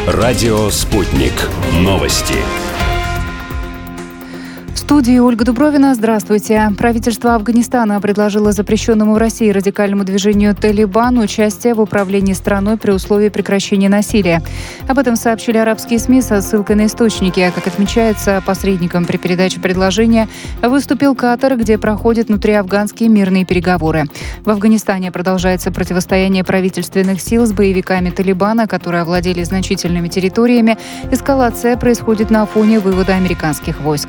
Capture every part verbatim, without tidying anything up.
Радио «Спутник». Новости. В студии Ольга Дубровина. Здравствуйте. Правительство Афганистана предложило запрещенному в России радикальному движению «Талибан» участие в управлении страной при условии прекращения насилия. Об этом сообщили арабские СМИ со ссылкой на источники. Как отмечается, посредником при передаче предложения выступил Катар, где проходят внутриафганские мирные переговоры. В Афганистане продолжается противостояние правительственных сил с боевиками «Талибана», которые овладели значительными территориями. Эскалация происходит на фоне вывода американских войск.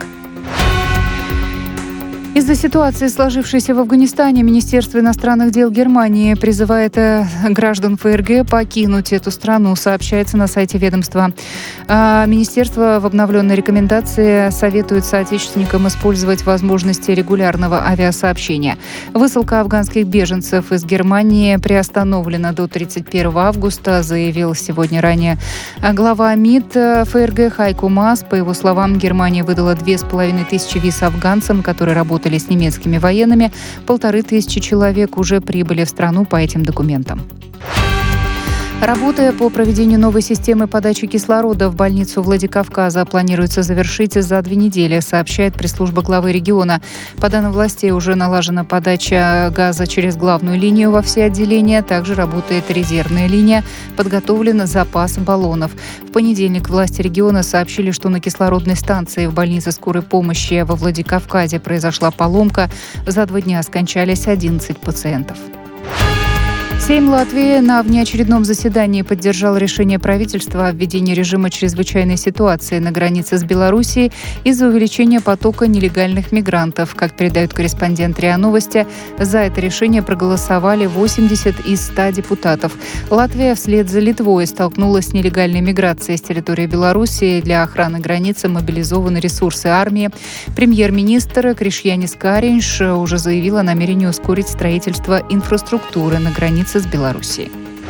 Из-за ситуации, сложившейся в Афганистане, Министерство иностранных дел Германии призывает граждан ФРГ покинуть эту страну, сообщается на сайте ведомства. Министерство в обновленной рекомендации советует соотечественникам использовать возможности регулярного авиасообщения. Высылка афганских беженцев из Германии приостановлена до тридцать первого августа, заявил сегодня ранее глава МИД ФРГ Хайко Маас. По его словам, Германия выдала две с половиной тысячи виз афганцам, которые работали с немецкими военными. Полторы тысячи человек уже прибыли в страну по этим документам. Работы по проведению новой системы подачи кислорода в больницу Владикавказа планируется завершить за две недели, сообщает пресс-служба главы региона. По данным властей, уже налажена подача газа через главную линию во все отделения. Также работает резервная линия, подготовлен запас баллонов. В понедельник власти региона сообщили, что на кислородной станции в больнице скорой помощи во Владикавказе произошла поломка. За два дня скончались одиннадцать пациентов. Сейм Латвии на внеочередном заседании поддержал решение правительства о введении режима чрезвычайной ситуации на границе с Белоруссией из-за увеличения потока нелегальных мигрантов. Как передают корреспондент РИА Новости, за это решение проголосовали восемьдесят из ста депутатов. Латвия вслед за Литвой столкнулась с нелегальной миграцией с территории Белоруссии. Для охраны границы мобилизованы ресурсы армии. Премьер-министр Кришьянис Кариньш уже заявил о намерении ускорить строительство инфраструктуры на границе с Белоруссией.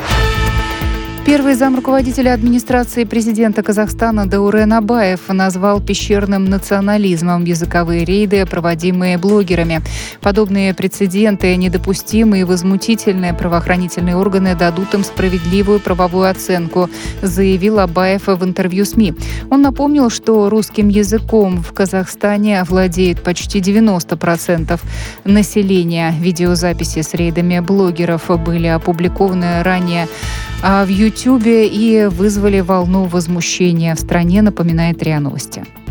Первый замруководителя администрации президента Казахстана Даурен Абаев назвал пещерным национализмом языковые рейды, проводимые блогерами. Подобные прецеденты недопустимы и возмутительные. Правоохранительные органы дадут им справедливую правовую оценку, заявил Абаев в интервью СМИ. Он напомнил, что русским языком в Казахстане владеет почти девяносто процентов населения. Видеозаписи с рейдами блогеров были опубликованы ранее в Ютьюбе и вызвали волну возмущения в стране, напоминает РИА Новости.